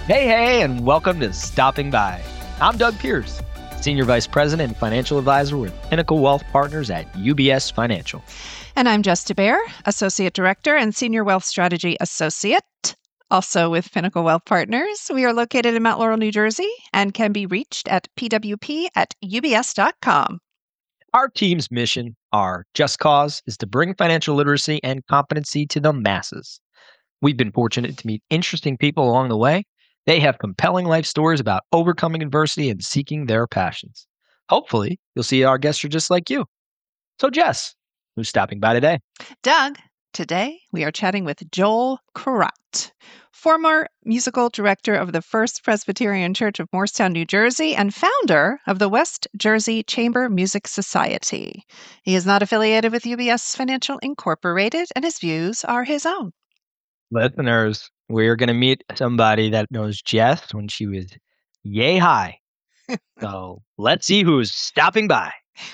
Hey, and welcome to Stopping By. I'm Doug Pierce, Senior Vice President and Financial Advisor with Pinnacle Wealth Partners at UBS Financial. And I'm Jess DeBear, Associate Director and Senior Wealth Strategy Associate, also with Pinnacle Wealth Partners. We are located in Mount Laurel, New Jersey, and can be reached at pwp@ubs.com. Our team's mission, our just cause, is to bring financial literacy and competency to the masses. We've been fortunate to meet interesting people along the way. They have compelling life stories about overcoming adversity and seeking their passions. Hopefully, you'll see our guests are just like you. So, Jess, who's stopping by today? Doug, today we are chatting with Joel Kurott, former musical director of the First Presbyterian Church of Morristown, New Jersey, and founder of the West Jersey Chamber Music Society. He is not affiliated with UBS Financial Incorporated, and his views are his own. Listeners, we're going to meet somebody that knows Jess when she was yay high. So let's see who's stopping by.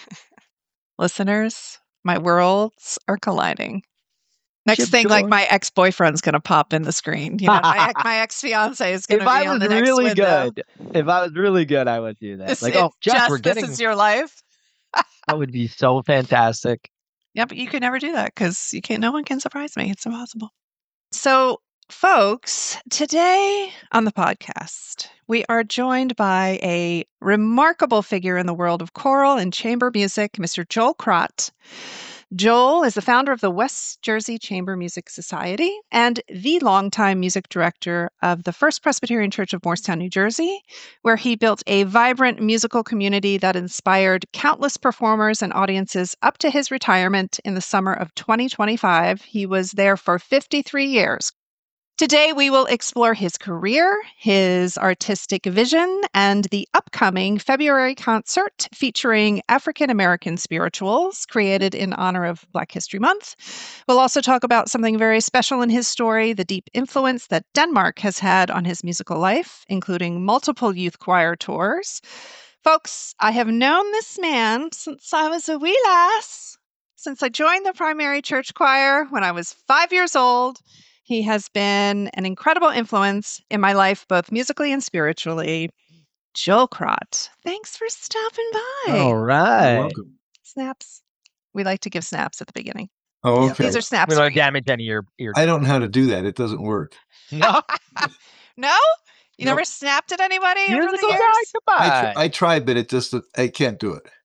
Listeners, my worlds are colliding. Next Chip thing, like George. my ex-boyfriend's going to pop in the screen. You know, my ex-fiance is going to be on the next window. If I was really good, I would do that. This, Jess, we're getting. This is your life. That would be so fantastic. Yeah, but you can never do that because you can't. No one can surprise me. It's impossible. So, folks, today on the podcast, we are joined by a remarkable figure in the world of choral and chamber music, Mr. Joel Kurott. Joel is the founder of the West Jersey Chamber Music Society and the longtime music director of the First Presbyterian Church of Morristown, New Jersey, where he built a vibrant musical community that inspired countless performers and audiences up to his retirement in the summer of 2025. He was there for 53 years. Today, we will explore his career, his artistic vision, and the upcoming February concert featuring African American spirituals created in honor of Black History Month. We'll also talk about something very special in his story, the deep influence that Denmark has had on his musical life, including multiple youth choir tours. Folks, I have known this man since I was a wee lass, since I joined the primary church choir when I was 5 years old. He has been an incredible influence in my life, both musically and spiritually. Joel Kurott, thanks for stopping by. All right. You're welcome. Snaps. We like to give snaps at the beginning. Oh, okay. These are snaps. We for don't you. damage any of your I don't know how to do that. It doesn't work. No, No? You never snapped at anybody over the musical years? guy. Come on. I tried, but I can't do it.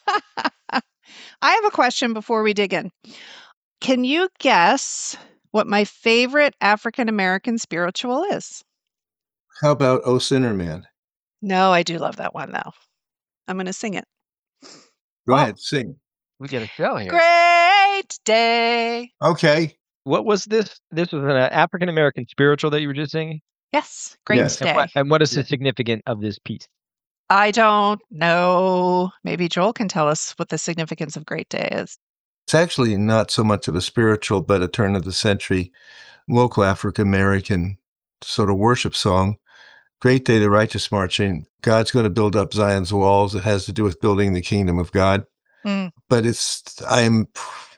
I have a question before we dig in. Can you guess what my favorite African American spiritual is? How about Oh Sinner Man? No, I do love that one, though. I'm going to sing it. Go ahead, sing. We get a show here. Great day. Okay. What was this? This was an African American spiritual that you were just singing. Yes, great Yes. day. And what is the significance of this piece? I don't know. Maybe Joel can tell us what the significance of Great Day is. It's actually not so much of a spiritual, but a turn of the century local African American sort of worship song. Great Day, the righteous marching. God's going to build up Zion's walls. It has to do with building the kingdom of God. Mm. But I'm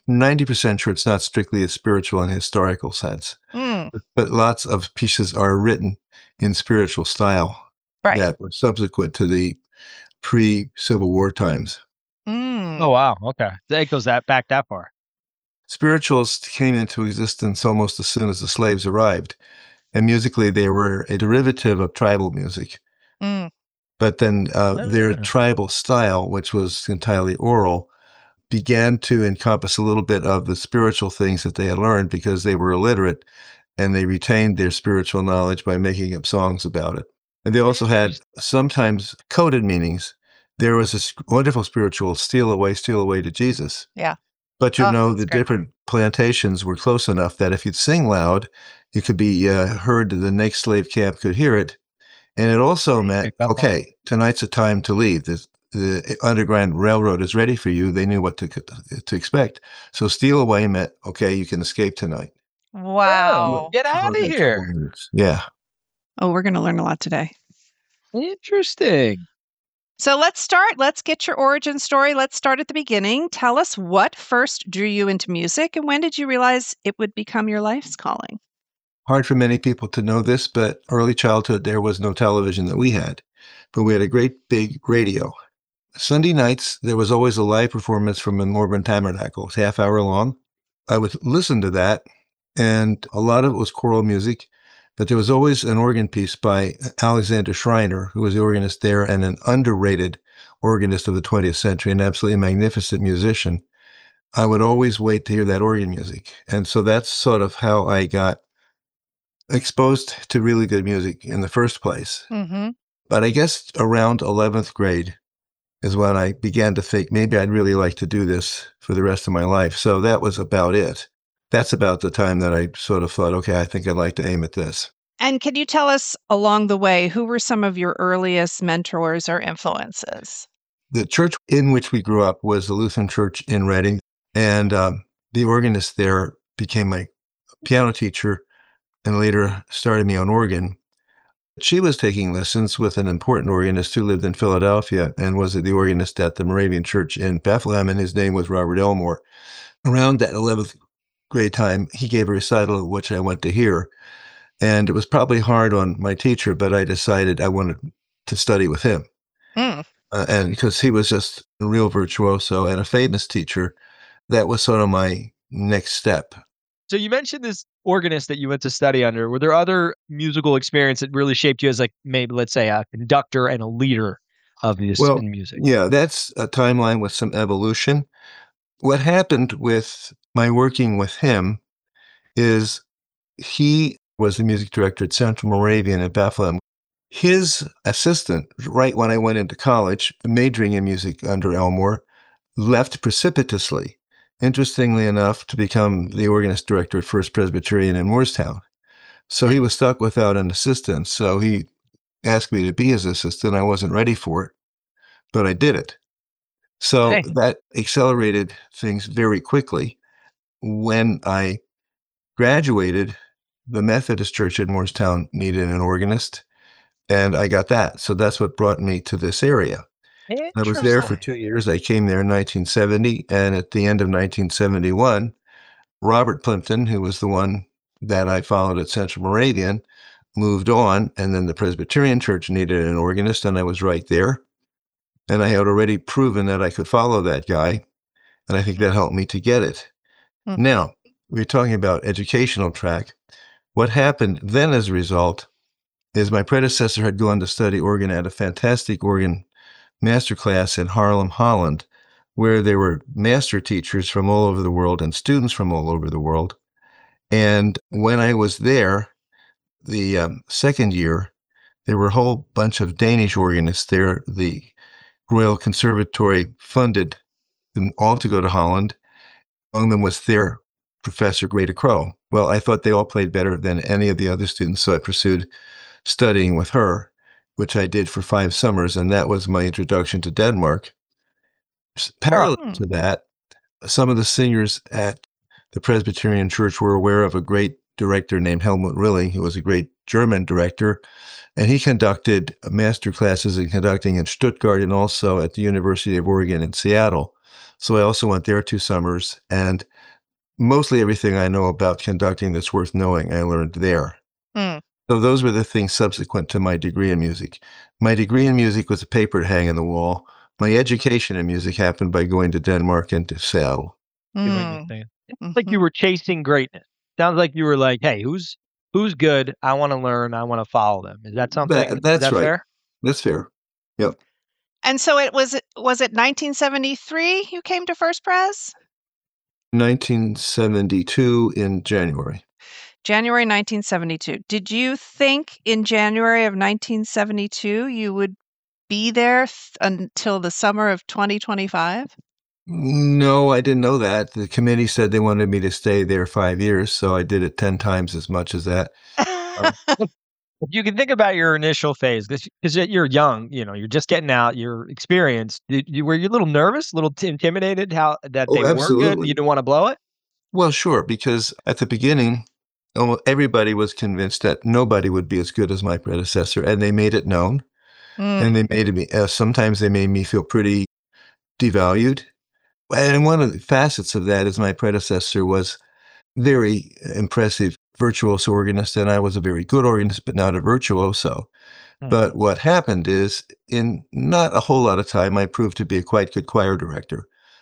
90% sure it's not strictly a spiritual and historical sense. Mm. But lots of pieces are written in spiritual style Right. that were subsequent to the pre-Civil War times. Mm. Oh, wow. Okay. It goes back that far. Spirituals came into existence almost as soon as the slaves arrived. And musically, they were a derivative of tribal music. Mm. But then their Ah. tribal style, which was entirely oral, began to encompass a little bit of the spiritual things that they had learned because they were illiterate, and they retained their spiritual knowledge by making up songs about it. And they also had sometimes coded meanings. There was this wonderful spiritual, Steal Away to Jesus. Yeah. But Oh, the that's great. different plantations were close enough that if you'd sing loud, you could be heard, the next slave camp could hear it. And it also meant, Pick up on okay, tonight's the time to leave. The Underground Railroad is ready for you. They knew what to expect. So Steal Away meant, okay, you can escape tonight. Wow. Get out of here. Yeah. Oh, we're going to learn a lot today. Interesting. So let's start. Let's get your origin story. Let's start at the beginning. Tell us what first drew you into music and when did you realize it would become your life's calling? hard for many people to know this, but early childhood, there was no television that we had, but we had a great big radio. Sunday nights, there was always a live performance from the Mormon Tabernacle. It was half hour long. I would listen to that, and a lot of it was choral music, but there was always an organ piece by Alexander Schreiner, who was the organist there and an underrated organist of the 20th century, an absolutely magnificent musician. I would always wait to hear that organ music. And so that's sort of how I got exposed to really good music in the first place. Mm-hmm. But I guess around 11th grade is when I began to think maybe I'd really like to do this for the rest of my life. So that was about it. That's about the time that I sort of thought, okay, I think I'd like to aim at this. And can you tell us along the way, who were some of your earliest mentors or influences? The church in which we grew up was the Lutheran Church in Reading, and the organist there became my piano teacher and later started me on organ. She was taking lessons with an important organist who lived in Philadelphia and was the organist at the Moravian Church in Bethlehem, and his name was Robert Elmore. Around that 11th grade time, he gave a recital which I went to hear, and it was probably hard on my teacher, but I decided I wanted to study with him. Mm. And because he was just a real virtuoso and a famous teacher, that was sort of my next step. So you mentioned this organist that you went to study under. Were there other musical experience that really shaped you as, like, maybe, let's say, a conductor and a leader of this Well, in music? yeah, that's a timeline with some evolution. What happened with my working with him is he was the music director at Central Moravian in Bethlehem. His assistant, right when I went into college, majoring in music under Elmore, left precipitously, interestingly enough, to become the organist director at First Presbyterian in Moorestown. So he was stuck without an assistant. So he asked me to be his assistant. I wasn't ready for it, but I did it. So Hey. that accelerated things very quickly. When I graduated, the Methodist Church in Moorestown needed an organist, and I got that. So that's what brought me to this area. I was there for Interesting. 2 years. I came there in 1970, and at the end of 1971, Robert Plimpton, who was the one that I followed at Central Moravian, moved on, and then the Presbyterian Church needed an organist, and I was right there. And I had already proven that I could follow that guy, and I think that helped me to get it. Mhm. Now, we're talking about educational track. What happened then as a result is my predecessor had gone to study organ at a fantastic organ masterclass in Haarlem, Holland, where there were master teachers from all over the world and students from all over the world. And when I was there, the second year, there were a whole bunch of Danish organists there. The Royal Conservatory funded them all to go to Holland. Among them was their professor, Greta Crow. Well, I thought they all played better than any of the other students, so I pursued studying with her, which I did for 5 summers, and that was my introduction to Denmark. Parallel Hmm. to that, some of the singers at the Presbyterian Church were aware of a great director named Helmut Rilling, who was a great German director, and he conducted master classes in conducting in Stuttgart and also at the University of Oregon in Seattle. So I also went there 2 summers, and mostly everything I know about conducting that's worth knowing, I learned there. Hmm. So those were the things subsequent to my degree in music. My degree in music was a paper to hang on the wall. My education in music happened by going to Denmark and to Seattle. See what you're Mm. saying. It's like Mhm. you were chasing greatness. Sounds like you were like, "Hey, who's good? I wanna learn, I wanna follow them." Is that something, is That's that right. fair? That's fair. Yep. And so was it 1973 you came to First Pres? 1972 in January. January 1972. Did you think in January of 1972 you would be there until the summer of 2025? No, I didn't know that. The committee said they wanted me to stay there 5 years, so I did it 10 times as much as that. If you can think about your initial phase, because you're young, you know, you're just getting out, you're experienced. Were you a little nervous, a little intimidated how that Oh, they weren't good and absolutely. you didn't wanna blow it? Well, sure, because at the beginning, almost everybody was convinced that nobody would be as good as my predecessor, and they made it known. Mm. And they made me, sometimes they made me feel pretty devalued. And one of the facets of that is my predecessor was very impressive virtuoso organist, and I was a very good organist, but not a virtuoso. Hmm. But what happened is, in not a whole lot of time, I proved to be a quite good choir director.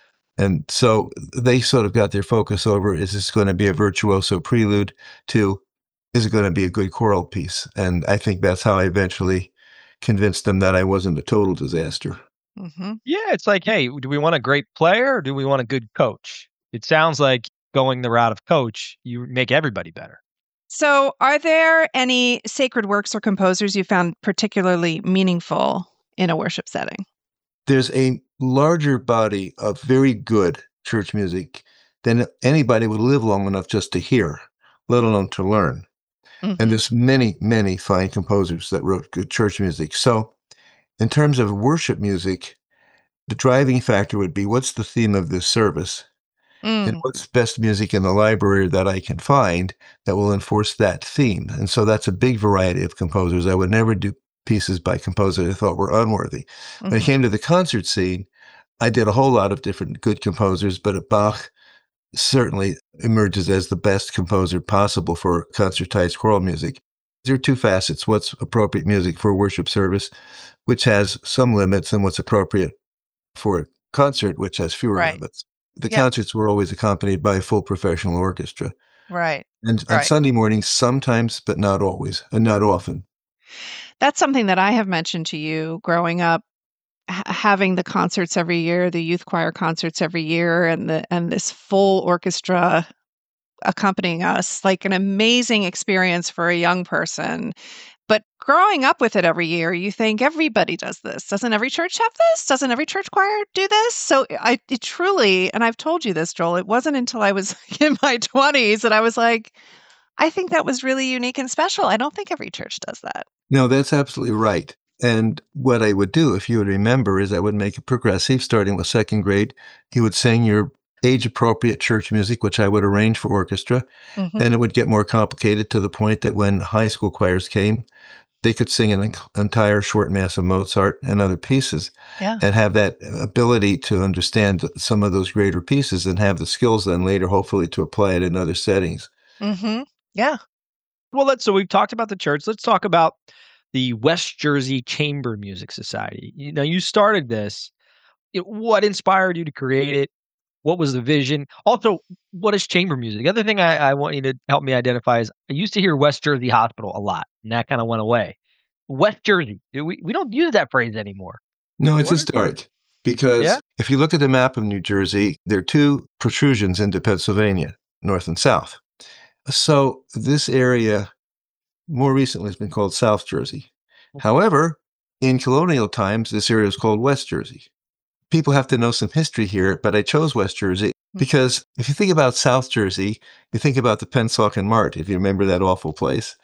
And so they sort of got their focus over, is this going to be a virtuoso prelude to, is it going to be a good choral piece? And I think that's how I eventually convinced them that I wasn't a total disaster. Mm-hmm. Yeah, it's like, hey, do we want a great player or do we want a good coach? It sounds like going the route of coach, you make everybody better. So, are there any sacred works or composers you found particularly meaningful in a worship setting? There's a larger body of very good church music than anybody would live long enough just to hear, let alone to learn. And Mhm. there's many, many fine composers that wrote good church music. So in terms of worship music, the driving factor would be, what's the theme of this service? And Mm. what's best music in the library that I can find that will enforce that theme? And so that's a big variety of composers. I would never do pieces by composers I thought were unworthy. When it Mhm. came to the concert scene, I did a whole lot of different good composers, but Bach certainly emerges as the best composer possible for concertized choral music. There are two facets: what's appropriate music for a worship service, which has some limits, and what's appropriate for a concert, which has fewer Right. limits. The Yep. concerts were always accompanied by a full professional orchestra. Right. And on Right. Sunday mornings, sometimes, but not always, and not often. That's something that I have mentioned to you growing up, having the concerts every year, the youth choir concerts every year, and this full orchestra accompanying us, like an amazing experience for a young person. But growing up with it every year, you think everybody does this. Doesn't every church have this? Doesn't every church choir do this? So it truly, and I've told you this, Joel, it wasn't until I was in my 20s that I was like, I think that was really unique and special. I don't think every church does that. No, that's absolutely right. And what I would do, if you would remember, is I would make it progressive, starting with second grade. You would sing your age-appropriate church music, which I would arrange for orchestra, Hmm. and it would get more complicated to the point that when high school choirs came, they could sing an entire short mass of Mozart and other pieces, Yeah. and have that ability to understand some of those greater pieces and have the skills then later, hopefully, to apply it in other settings. Hmm. Yeah. Well, so we've talked about the church. Let's talk about the West Jersey Chamber Music Society. You started this. What inspired you to create it? What was the vision? Also, what is chamber music? The other thing I want you to help me identify is I used to hear West Jersey Hospital a lot, and that kind of went away. West Jersey, we don't use that phrase anymore. No, it's What is it? historic because Yeah. if you look at the map of New Jersey, there are two protrusions into Pennsylvania, north and south. So this area more recently has been called South Jersey. However, in colonial times, this area was called West Jersey. People have to know some history here, but I chose West Jersey because if you think about South Jersey, you think about the Pennsauken Mart, if you remember that awful place.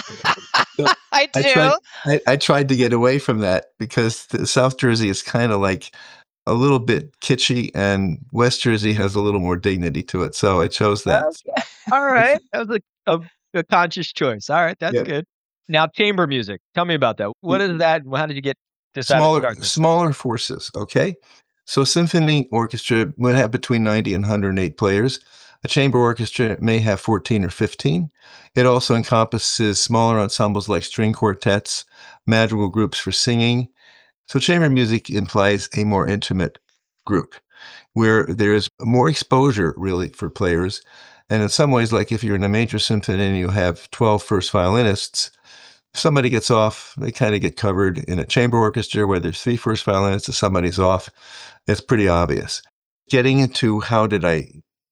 So I I tried do. I tried to get away from that because the South Jersey is kind of like a little bit kitschy, and West Jersey has a little more dignity to it. So I chose that. Okay. All right. That was a conscious choice. All right, that's Yeah. good. Now, chamber music. Tell me about that. What is that? And how did you decide to Smaller start this? smaller forces, okay? So a symphony orchestra would have between 90 and 108 players. A chamber orchestra may have 14 or 15. It also encompasses smaller ensembles like string quartets, madrigal groups for singing. So chamber music implies a more intimate group where there is more exposure really for players. And in some ways, like if you're in a major symphony and you have 12 first violinists, if somebody gets off, they kind of get covered. In a chamber orchestra where there's three first violinists and somebody's off, it's pretty obvious. Getting into how did I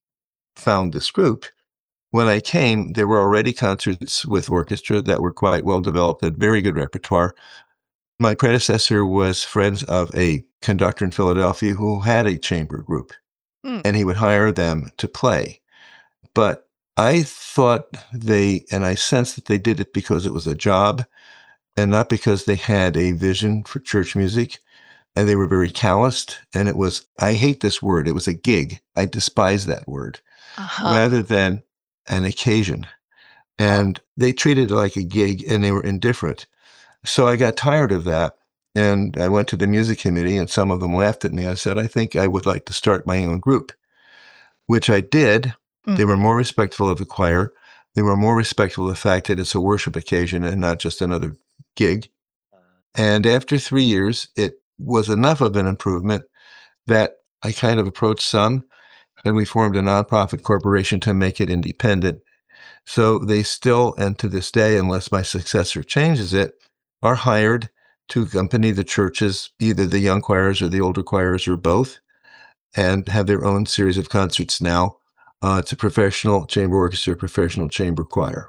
found this group, when I came, there were already concerts with orchestra that were quite well developed, had very good repertoire. My predecessor was friends of a conductor in Philadelphia who had a chamber group, Mm. and he would hire them to play. But I thought and I sensed that they did it because it was a job and not because they had a vision for church music. And they were very calloused. And I hate this word. It was a gig. I despise that word Uh-huh. rather than an occasion. And they treated it like a gig and they were indifferent. So I got tired of that. And I went to the music committee and some of them laughed at me. I said, I think I would like to start my own group, which I did. They Mm. were more respectful of the choir. They were more respectful of the fact that it's a worship occasion and not just another gig. And after 3 years, it was enough of an improvement that I kind of approached some, and we formed a nonprofit corporation to make it independent. So they still, and to this day, unless my successor changes it, are hired to accompany the churches, either the young choirs or the older choirs or both, and have their own series of concerts now. It's a professional chamber orchestra, professional chamber choir.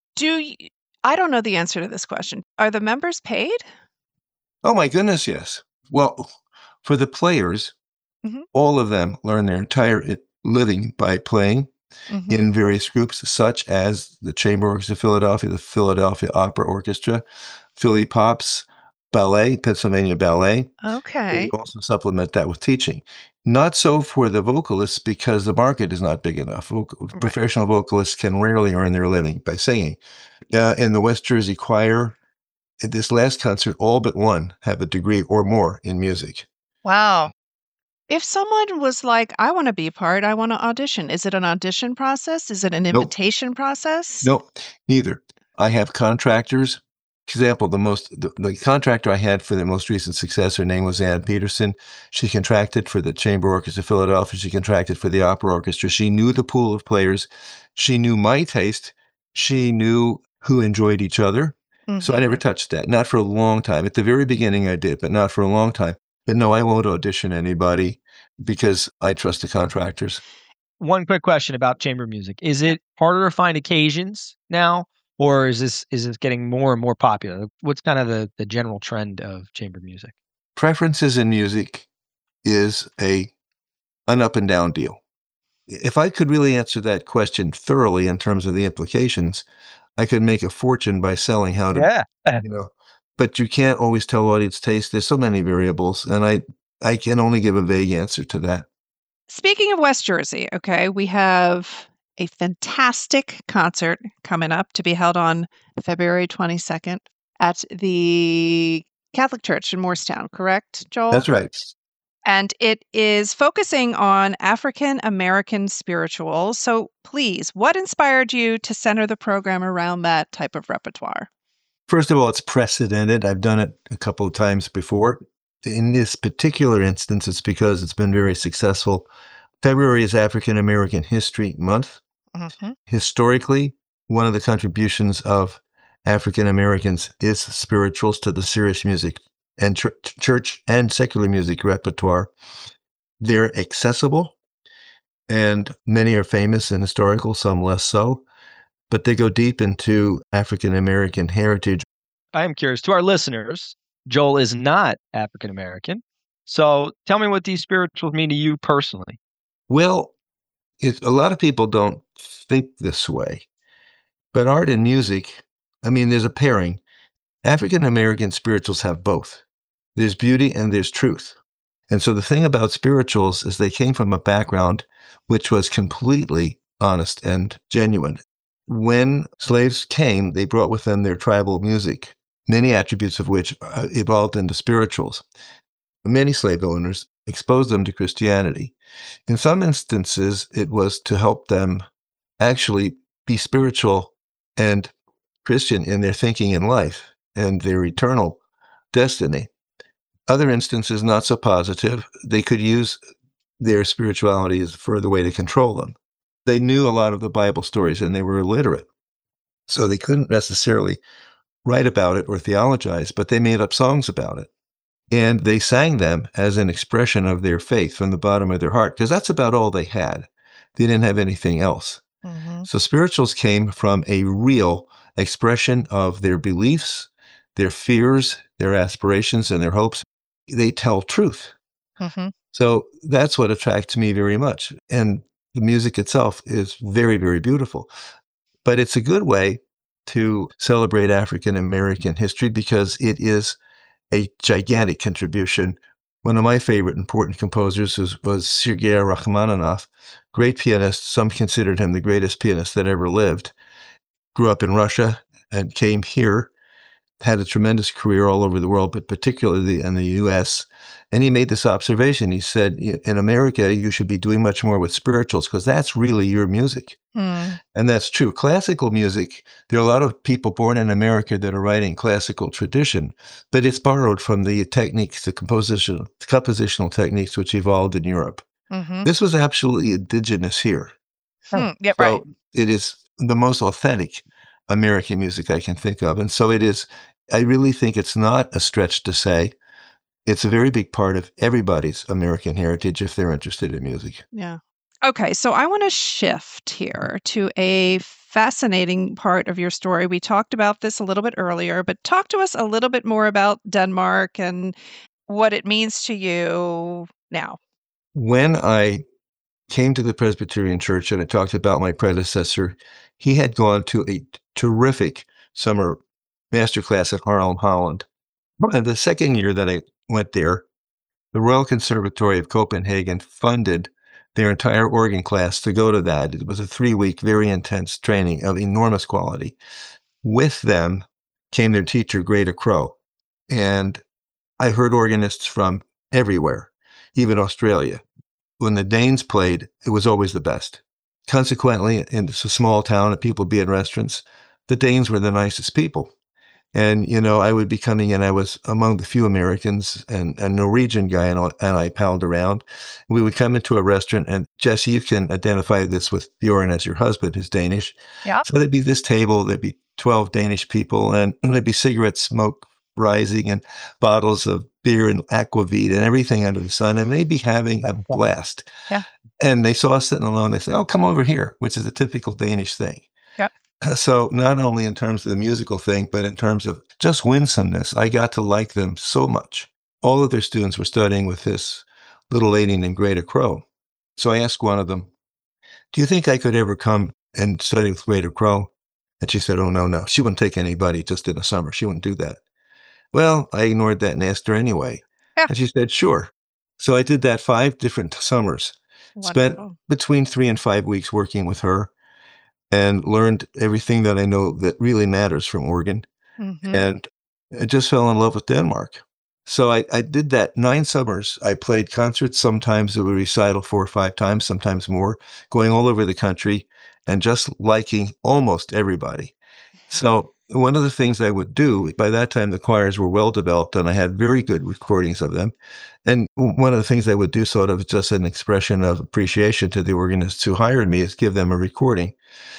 I don't know the answer to this question. Are the members paid? Oh my goodness, yes. Well, for the players, Mhm. all of them learn their entire living by playing Mhm. in various groups, such as the Chamber Orchestra of Philadelphia, the Philadelphia Opera Orchestra, Philly Pops, Ballet, Pennsylvania Ballet. They Okay. also supplement that with teaching. Not so for the vocalists because the market is not big enough. Right. Professional vocalists can rarely earn their living by singing. In the West Jersey Choir, at this last concert, all but one have a degree or more in music. Wow. If someone was like, I want to be part, I want to audition, is it an audition process? Is it an Nope. invitation process? Nope, neither. I have contractors. Example, the contractor I had for the most recent success, her name was Ann Peterson. She contracted for the Chamber Orchestra of Philadelphia. She contracted for the Opera Orchestra. She knew the pool of players. She knew my taste. She knew who enjoyed each other. So I never Mhm. touched that. Not for a long time. At the very beginning I did, but not for a long time. But no, I won't audition anybody because I trust the contractors. One quick question about chamber music. Is it harder to find occasions now, or is this getting more and more popular? What's kind of the general trend of chamber music? Preferences in music is an up and down deal. If I could really answer that question thoroughly in terms of the implications, I could make a fortune by selling how to, Yeah. you know, but you can't always tell audience taste. There's so many variables, and I can only give a vague answer to that. Speaking of West Jersey, okay, we have a fantastic concert coming up to be held on February 22nd at the Catholic Church in Morristown, correct, Joel? That's right. And it is focusing on African American spirituals. So please, what inspired you to center the program around that type of repertoire? First of all, it's precedented. I've done it a couple of times before. In this particular instance, it's because it's been very successful. February is African American History Month. Mm-hmm. Historically, one of the contributions of African Americans is spirituals to the serious music and church and secular music repertoire. They're accessible, and many are famous and historical, some less so, but they go deep into African American heritage. I am curious to our listeners. Joel is not African American. So tell me what these spirituals mean to you personally. Well, a lot of people don't think this way, but art and music, I mean, there's a pairing. African American spirituals have both. There's beauty and there's truth. And so the thing about spirituals is they came from a background which was completely honest and genuine. When slaves came, they brought with them their tribal music, many attributes of which evolved into spirituals. Many slave owners exposed them to Christianity. In some instances, it was to help them actually be spiritual and Christian in their thinking in life and their eternal destiny. Other instances, not so positive. They could use their spirituality as a further way to control them. They knew a lot of the Bible stories and they were illiterate. So they couldn't necessarily write about it or theologize, but they made up songs about it. And they sang them as an expression of their faith from the bottom of their heart, because that's about all they had. They didn't have anything else. Mm-hmm. So spirituals came from a real expression of their beliefs, their fears, their aspirations, and their hopes. They tell truth. Mm-hmm. So that's what attracts me very much. And the music itself is very, very beautiful. But it's a good way to celebrate African American history because it is a gigantic contribution. One of my favorite important composers was Sergei Rachmaninoff, great pianist. Some considered him the greatest pianist that ever lived. Grew up in Russia and came here had a tremendous career all over the world, but particularly in the US. And he made this observation. He said, in America, you should be doing much more with spirituals because that's really your music. Mm. And that's true. Classical music, there are a lot of people born in America that are writing classical tradition, but it's borrowed from the techniques, the compositional techniques which evolved in Europe. Mm-hmm. This was absolutely indigenous here. Yeah, right. So it is the most authentic American music I can think of. And so it is, I really think it's not a stretch to say it's a very big part of everybody's American heritage if they're interested in music. Yeah. Okay, so I want to shift here to a fascinating part of your story. We talked about this a little bit earlier, but talk to us a little bit more about Denmark and what it means to you now. When I came to the Presbyterian Church and I talked about my predecessor, he had gone to a terrific summer masterclass at Haarlem, Holland. And the second year that I went there, the Royal Conservatory of Copenhagen funded their entire organ class to go to that. It was a 3-week, very intense training of enormous quality. With them came their teacher, Greta Crow. And I heard organists from everywhere, even Australia. When the Danes played, it was always the best. Consequently, in it's a small town and people be in restaurants, the Danes were the nicest people. And, I would be coming in, I was among the few Americans and a Norwegian guy, and I palled around. We would come into a restaurant, and Jesse, you can identify this with Bjorn as your husband, who's Danish. Yeah. So there'd be this table, there'd be 12 Danish people, and there'd be cigarette smoke rising and bottles of beer and aquavit and everything under the sun, and they'd be having a blast. Yeah. And they saw us sitting alone. They said, "Oh, come over here," which is a typical Danish thing. Yep. So not only in terms of the musical thing, but in terms of just winsomeness, I got to like them so much. All of their students were studying with this little lady named Greta Crow. So I asked one of them, "Do you think I could ever come and study with Greta Crow?" And she said, "Oh, no. She wouldn't take anybody just in the summer. She wouldn't do that." Well, I ignored that and asked her anyway. Yeah. And she said, "Sure." So I did that 5 different summers, spent Wonderful. between 3 and 5 weeks working with her, and learned everything that I know that really matters from organ. Mm-hmm. And I just fell in love with Denmark. So I did that 9 summers. I played concerts, sometimes a recital 4 or 5 times, sometimes more, going all over the country and just liking almost everybody. So one of the things I would do, by that time the choirs were well developed and I had very good recordings of them. And one of the things I would do, sort of just an expression of appreciation to the organists who hired me, is give them a recording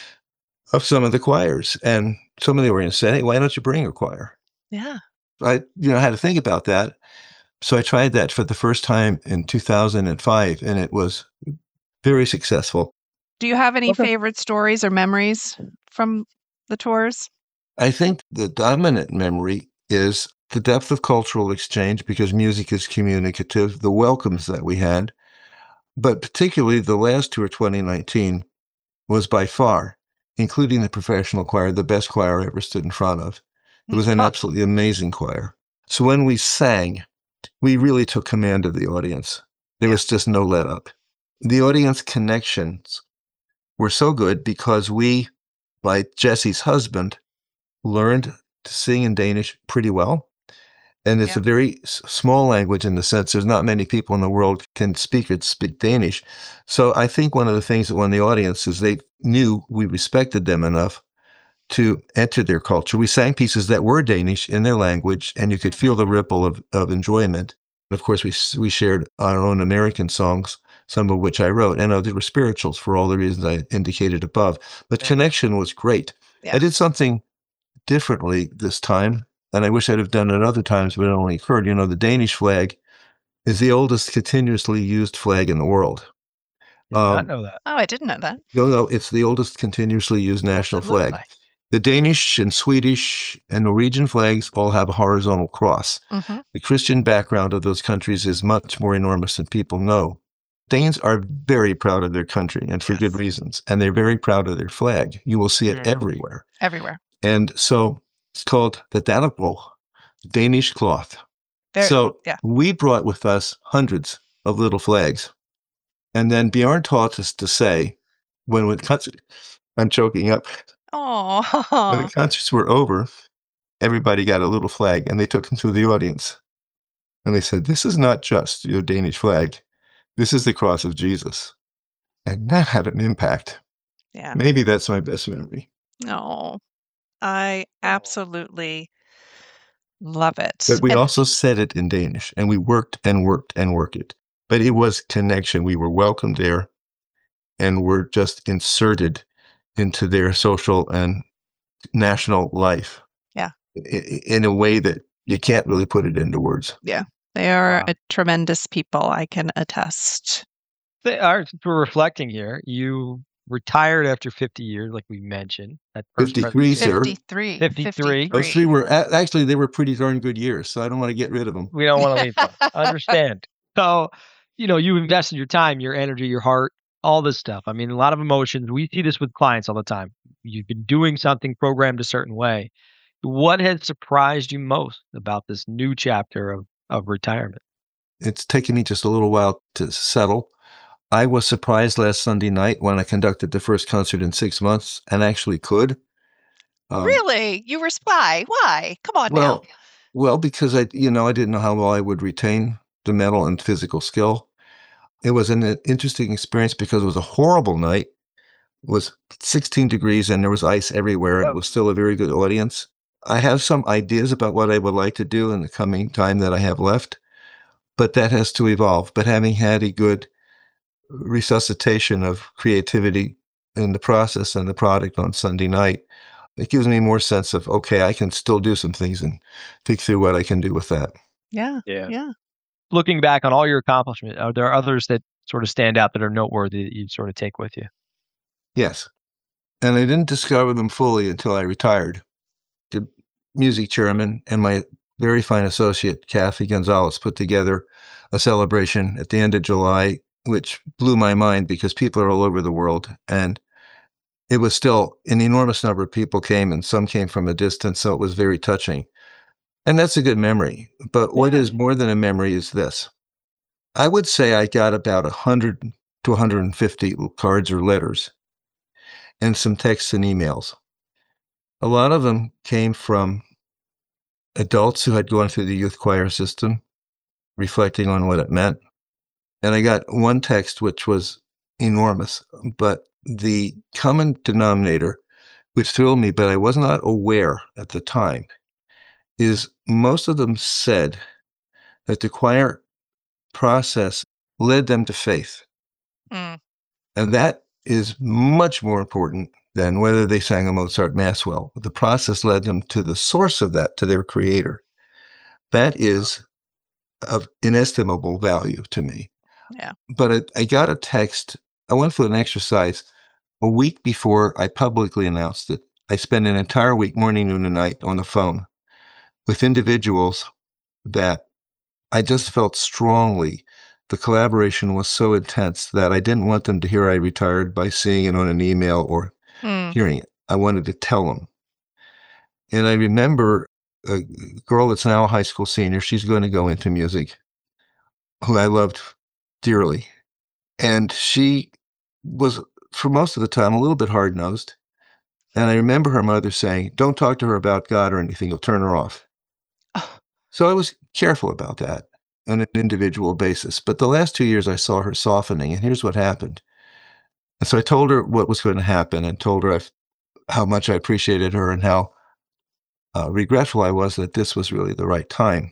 of some of the choirs. And some of the organists said, "Hey, why don't you bring a choir?" Yeah. I had to think about that. So I tried that for the first time in 2005, and it was very successful. Do you have any Okay. favorite stories or memories from the tours? I think the dominant memory is the depth of cultural exchange because music is communicative, the welcomes that we had, but particularly the last tour, 2019, was by far, including the professional choir, the best choir I ever stood in front of. It was an absolutely amazing choir. So when we sang, we really took command of the audience. There was just no let up. The audience connections were so good because we, like Jesse's husband, learned to sing in Danish pretty well. And it's Yeah. a very small language in the sense there's not many people in the world can speak Danish. So I think one of the things that won the audience is they knew we respected them enough to enter their culture. We sang pieces that were Danish in their language, and you could feel the ripple of enjoyment. Of course, we shared our own American songs, some of which I wrote, and others were spirituals for all the reasons I indicated above. But connection was great. Yeah. I did something differently this time, and I wish I'd have done it other times, but it only occurred. The Danish flag is the oldest continuously used flag in the world. Did not know that. Oh, I didn't know that. No, it's the oldest continuously used national flag. Absolutely. The Danish and Swedish and Norwegian flags all have a horizontal cross. Mm-hmm. The Christian background of those countries is much more enormous than people know. Danes are very proud of their country, and for good reasons, and they're very proud of their flag. You will see it everywhere. Everywhere. And so it's called the Dannebrog, Danish cloth. So we brought with us hundreds of little flags. And then Bjorn taught us to say, when concert, I'm choking up. When the Oh, concerts were over, everybody got a little flag, and they took him to the audience. And they said, "This is not just your Danish flag. This is the cross of Jesus." And that had an impact. Yeah. Maybe that's my best memory. No, I absolutely love it. But we And also said it in Danish, and we worked and worked and worked it. But it was connection. We were welcomed there, and were just inserted into their social and national life. Yeah. In a way that you can't really put it into words. yeah, they are Wow. a tremendous people, I can attest. Since we're reflecting here, you retired after 50 years, like we mentioned. That first 53, sir. 53. 53. Those three were actually, they were pretty darn good years, so I don't want to get rid of them. We don't want to leave them. Understand. So, you invested your time, your energy, your heart, all this stuff. I mean, a lot of emotions. We see this with clients all the time. You've been doing something programmed a certain way. What has surprised you most about this new chapter of retirement? It's taken me just a little while to settle. I was surprised last Sunday night when I conducted the first concert in 6 months and actually could. Really? You were spy? Why? Come on now. Well, because I didn't know how well I would retain the mental and physical skill. It was an interesting experience because it was a horrible night. It was 16 degrees and there was ice everywhere. And it was still a very good audience. I have some ideas about what I would like to do in the coming time that I have left, but that has to evolve. But having had a good resuscitation of creativity in the process and the product on Sunday night, it gives me more sense of, okay, I can still do some things and think through what I can do with that. Yeah. Yeah. Yeah. Looking back on all your accomplishments, are there others that sort of stand out that are noteworthy that you'd sort of take with you? Yes. And I didn't discover them fully until I retired. The music chairman and my very fine associate, Kathy Gonzalez, put together a celebration at the end of July, which blew my mind because people are all over the world. And it was still an enormous number of people came, and some came from a distance. So it was very touching. And that's a good memory. But what is more than a memory is this. I would say I got about 100 to 150 cards or letters and some texts and emails. A lot of them came from adults who had gone through the youth choir system, reflecting on what it meant. And I got one text which was enormous, but the common denominator, which thrilled me, but I was not aware at the time, is most of them said that the choir process led them to faith. Mm. And that is much more important than whether they sang a Mozart mass well. The process led them to the source of that, to their creator. That is of inestimable value to me. Yeah. But I got a text. I went through an exercise a week before I publicly announced it. I spent an entire week, morning, noon, and night on the phone with individuals that I just felt strongly the collaboration was so intense that I didn't want them to hear I retired by seeing it on an email or hearing it. I wanted to tell them. And I remember a girl that's now a high school senior. She's going to go into music, who I loved dearly. And she was, for most of the time, a little bit hard-nosed. And I remember her mother saying, "Don't talk to her about God or anything. You'll turn her off." Oh. So I was careful about that on an individual basis. But the last 2 years, I saw her softening, and here's what happened. And so I told her what was going to happen and told her how much I appreciated her and how regretful I was that this was really the right time.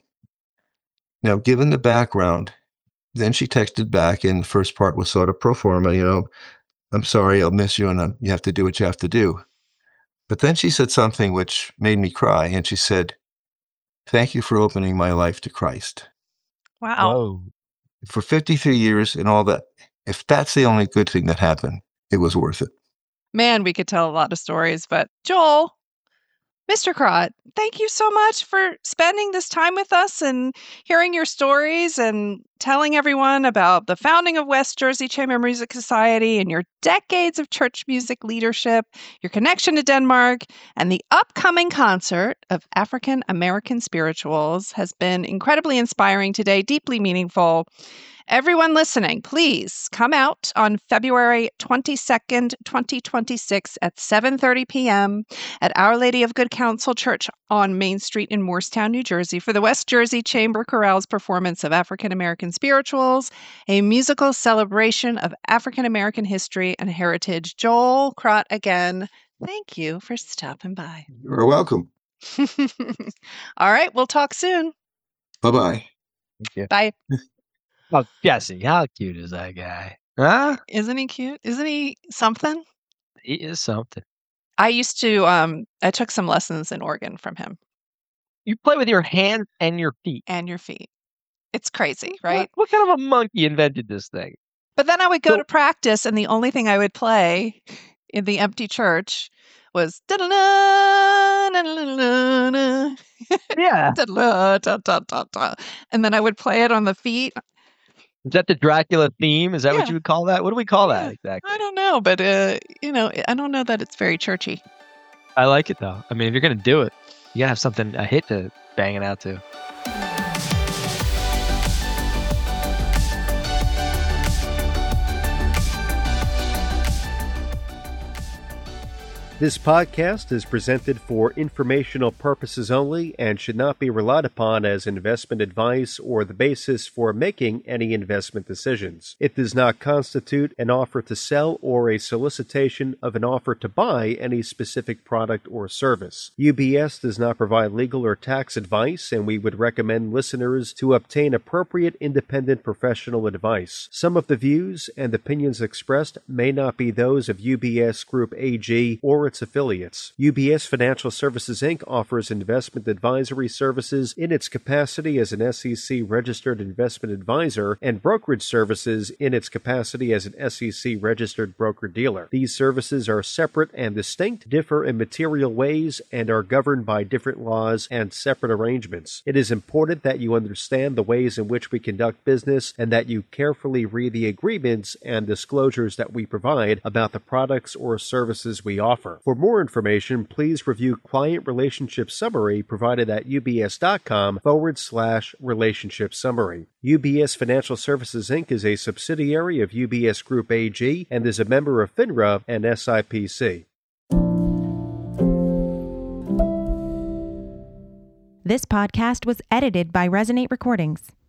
Now, given the background, then she texted back, and the first part was sort of pro forma, "I'm sorry, I'll miss you, and you have to do what you have to do." But then she said something which made me cry, and she said, "Thank you for opening my life to Christ." Wow. Whoa. For 53 years and all that, if that's the only good thing that happened, it was worth it. Man, we could tell a lot of stories, but Joel, Mr. Crott, thank you so much for spending this time with us and hearing your stories and telling everyone about the founding of West Jersey Chamber Music Society and your decades of church music leadership, your connection to Denmark, and the upcoming concert of African American spirituals has been incredibly inspiring today, deeply meaningful. Everyone listening, please come out on February 22nd, 2026 at 7:30 p.m. at Our Lady of Good Counsel Church on Main Street in Morristown, New Jersey for the West Jersey Chamber Chorale's performance of African American Spirituals, a musical celebration of African American history and heritage. Joel Krott again, thank you for stopping by. You're welcome. All right, we'll talk soon. Bye-bye. Thank you. Bye. Oh, Jesse, how cute is that guy? Huh? Isn't he cute? Isn't he something? He is something. I used to, I took some lessons in organ from him. You play with your hands and your feet. And your feet. It's crazy, right? What kind of a monkey invented this thing? But then I would go So- to practice, and the only thing I would play in the empty church was da-da-da, da-da-da-da-da, Yeah. da-da-da-da-da-da. And then I would play it on the feet. Is that the Dracula theme? Is that Yeah. what you would call that? What do we call Yeah. that exactly? I don't know, but I don't know that it's very churchy. I like it though. I mean, if you're gonna do it, you gotta have something, a hit to bang it out to. This podcast is presented for informational purposes only and should not be relied upon as investment advice or the basis for making any investment decisions. It does not constitute an offer to sell or a solicitation of an offer to buy any specific product or service. UBS does not provide legal or tax advice, and we would recommend listeners to obtain appropriate independent professional advice. Some of the views and opinions expressed may not be those of UBS Group AG or its affiliates. UBS Financial Services Inc. offers investment advisory services in its capacity as an SEC registered investment advisor and brokerage services in its capacity as an SEC registered broker-dealer. These services are separate and distinct, differ in material ways, and are governed by different laws and separate arrangements. It is important that you understand the ways in which we conduct business and that you carefully read the agreements and disclosures that we provide about the products or services we offer. For more information, please review Client Relationship Summary provided at ubs.com/relationship summary. UBS Financial Services Inc. is a subsidiary of UBS Group AG and is a member of FINRA and SIPC. This podcast was edited by Resonate Recordings.